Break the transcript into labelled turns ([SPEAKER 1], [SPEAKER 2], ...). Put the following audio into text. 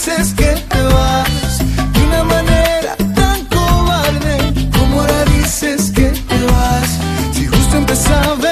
[SPEAKER 1] dices que te vas de una manera tan cobarde. ¿Cómo ahora dices que te vas si justo empezaba